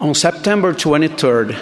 On September 23rd,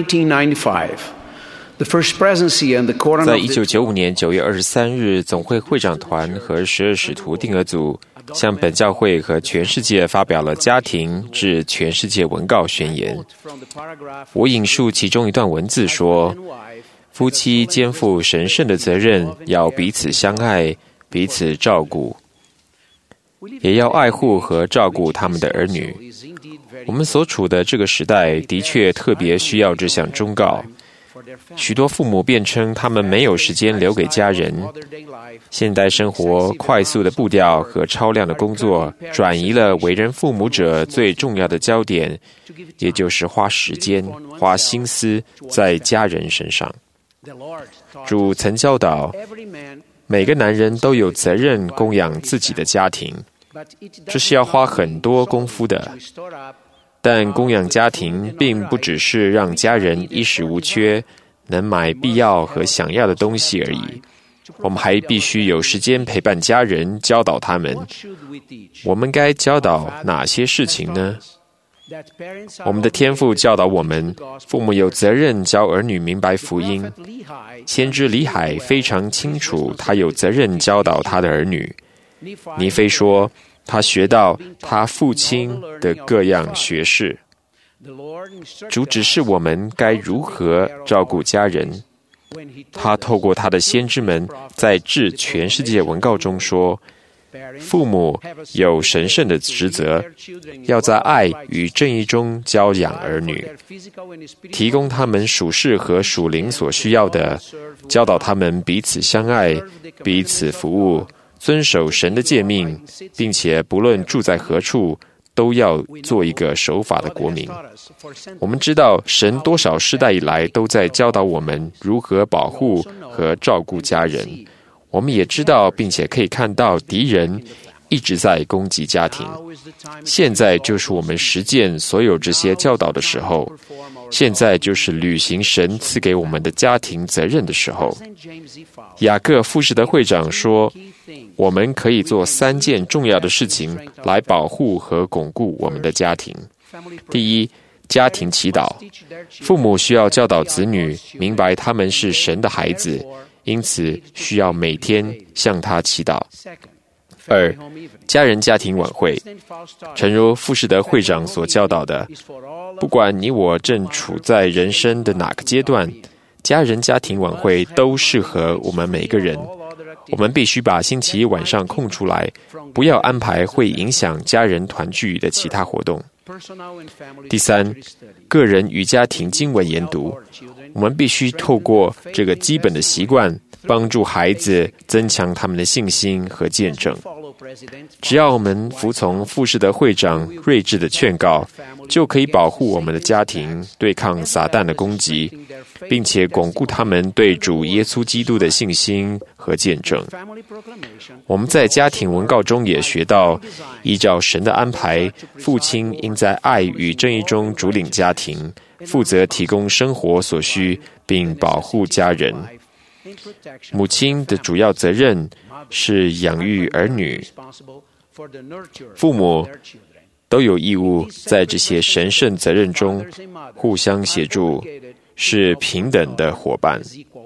1995, the First Presidency and the Quorum 在 of 1995年9月23日，总会会长团和12使徒定额组向本教会和全世界发表了家庭致全世界文告宣言。我引述其中一段文字说：夫妻肩负神圣的责任，要彼此相爱，彼此照顾，也要爱护和照顾他们的儿女。我们所处的这个时代的确特别需要这项忠告。许多父母辩称他们没有时间留给家人。现代生活快速的步调和超量的工作转移了为人父母者最重要的焦点，也就是花时间、花心思在家人身上。主曾教导，每个男人都有责任供养自己的家庭，这是要花很多功夫的。但供养家庭并不只是让家人衣食无缺，能买必要和想要的东西而已。我们还必须有时间陪伴家人，教导他们。我们该教导哪些事情呢？我们的天父教导我们，父母有责任教儿女明白福音。先知李海非常清楚，他有责任教导他的儿女。尼非说，他学到他父亲的各样学识。主指示我们该如何照顾家人。他透过他的先知们在致全世界文告中说，父母有神圣的职责，要在爱与正义中教养儿女，提供他们属世和属灵所需要的，教导他们彼此相爱，彼此服务，遵守神的诫命，并且不论住在何处，都要做一个守法的国民。我们知道神多少世代以来都在教导我们如何保护和照顾家人。我们也知道并且可以看到敌人一直在攻击家庭。现在就是我们实践所有这些教导的时候，现在就是履行神赐给我们的家庭责任的时候。雅各副士德会长说，我们可以做3件重要的事情来保护和巩固我们的家庭。第一，家庭祈祷。父母需要教导子女明白他们是神的孩子，因此需要每天向他祈祷。2，家人家庭晚会。诚如傅士德会长所教导的，不管你我正处在人生的哪个阶段，家人家庭晚会都适合我们每个人。我们必须把星期一晚上空出来，不要安排会影响家人团聚的其他活动。第3，个人与家庭经文研读。我们必须透过这个基本的习惯，帮助孩子增强他们的信心和见证。只要我们服从傅士德会长睿智的劝告，就可以保护我们的家庭对抗撒旦的攻击，并且巩固他们对主耶稣基督的信心和见证。我们在家庭文告中也学到，依照神的安排，父亲应在爱与正义中主领家庭，负责提供生活所需，并保护家人。母亲的主要责任是养育儿女，父母都有义务在这些神圣责任中互相协助，是平等的伙伴。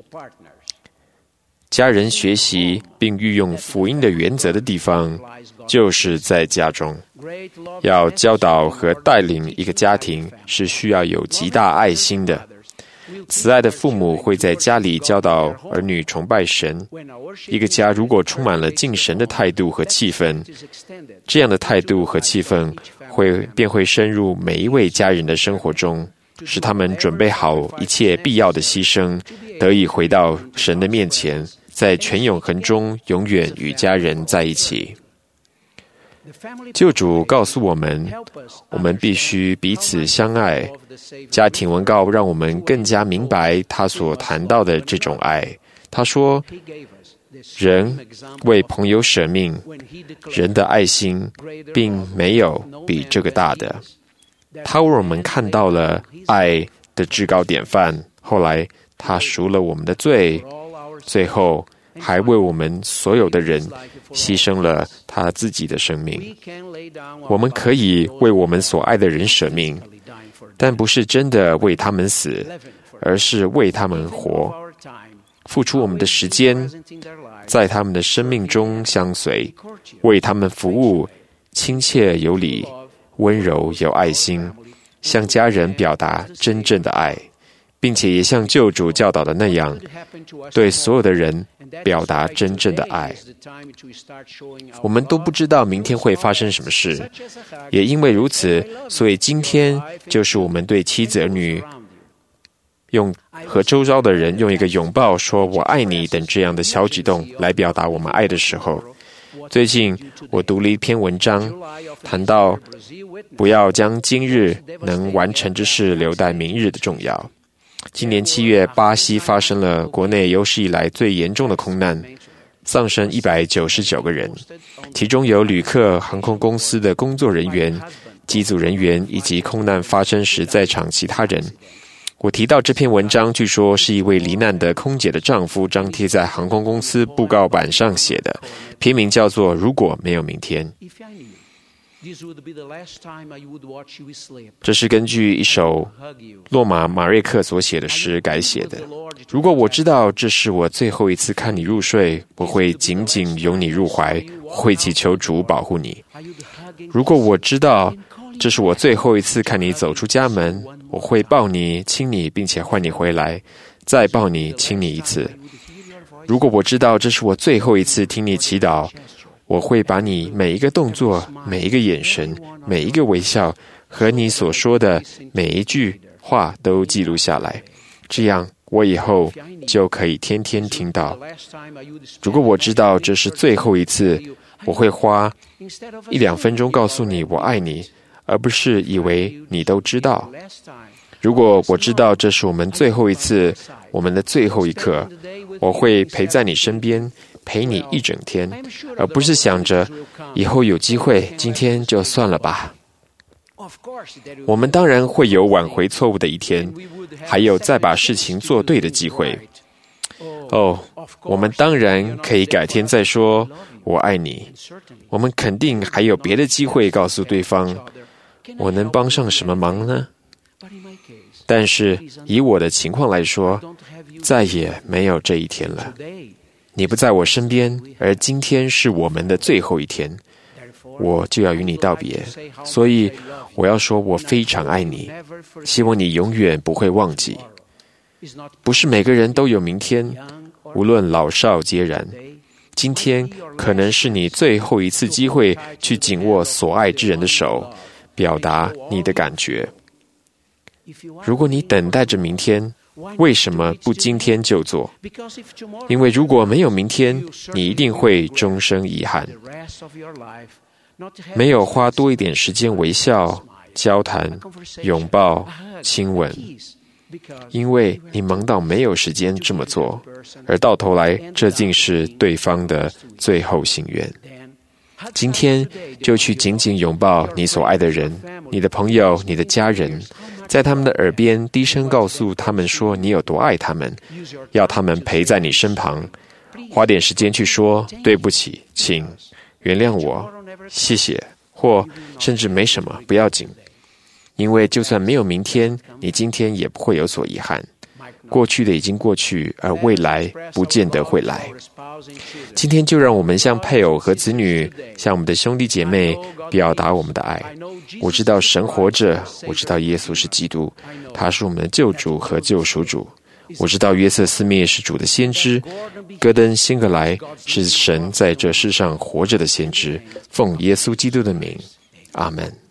家人学习并运用福音的原则的地方，就是在家中。要教导和带领一个家庭，是需要有极大爱心的。慈爱的父母会在家里教导儿女崇拜神。一个家如果充满了敬神的态度和气氛，这样的态度和气氛便会深入每一位家人的生活中，使他们准备好一切必要的牺牲，得以回到神的面前，在全永恒中永远与家人在一起。救主告诉我们，我们必须彼此相爱。家庭文告让我们更加明白他所谈到的这种爱。他说，人为朋友舍命，人的爱心并没有比这个大的。他为我们看到了爱的至高典范，后来他赎了我们的罪，最后还为我们所有的人牺牲了他自己的生命。我们可以为我们所爱的人舍命， 但不是真的为他们死，而是为他们活，付出我们的时间，在他们的生命中相随，为他们服务，亲切有礼，温柔有爱心，向家人表达真正的爱，并且也像救主教导的那样，对所有的人表达真正的爱。我们都不知道明天会发生什么事，也因为如此，所以今天就是我们对妻子儿女和周遭的人用一个拥抱、说我爱你等这样的小举动来表达我们爱的时候。最近我读了一篇文章，谈到不要将今日能完成之事留待明日的重要。今年7月，巴西发生了国内有史以来最严重的空难，丧生199个人，其中有旅客、航空公司的工作人员、机组人员以及空难发生时在场其他人。我提到这篇文章，据说是一位罹难的空姐的丈夫张贴在航空公司布告板上写的，篇名叫做《如果没有明天》。这是根据一首洛马马瑞克所写的诗改写的。如果我知道这是我最后一次看你入睡，我会紧紧拥你入怀，我会祈求主保护你。如果我知道这是我最后一次看你走出家门，我会抱你、亲你，并且唤你回来，再抱你、亲你一次。如果我知道这是我最后一次听你祈祷，我会把你每一个动作、每一个眼神、每一个微笑和你所说的每一句话都记录下来，这样我以后就可以天天听到。如果我知道这是最后一次，我会花1-2分钟告诉你我爱你，而不是以为你都知道。如果我知道这是我们最后一次，我们的最后一刻，我会陪在你身边，陪你一整天，而不是想着以后有机会，今天就算了吧。我们当然会有挽回错误的一天，还有再把事情做对的机会。我们当然可以改天再说我爱你。我们肯定还有别的机会告诉对方，我能帮上什么忙呢？但是以我的情况来说，再也没有这一天了。你不在我身边，而今天是我们的最后一天，我就要与你道别。所以我要说我非常爱你，希望你永远不会忘记。不是每个人都有明天，无论老少皆然。今天可能是你最后一次机会去紧握所爱之人的手，表达你的感觉。如果你等待着明天，为什么不今天就做？因为如果没有明天，你一定会终生遗憾，没有花多一点时间微笑、交谈、拥抱、亲吻，因为你忙到没有时间这么做，而到头来这竟是对方的最后心愿。今天就去紧紧拥抱你所爱的人，你的朋友、你的家人，在他们的耳边低声告诉他们说你有多爱他们，要他们陪在你身旁，花点时间去说对不起、请原谅我、谢谢，或甚至没什么，不要紧。因为就算没有明天，你今天也不会有所遗憾。过去的已经过去，而未来不见得会来。今天就让我们向配偶和子女，向我们的兄弟姐妹表达我们的爱。我知道神活着，我知道耶稣是基督，他是我们的救主和救赎主。我知道约瑟斯密是主的先知，戈登辛格莱是神在这世上活着的先知。奉耶稣基督的名，阿们。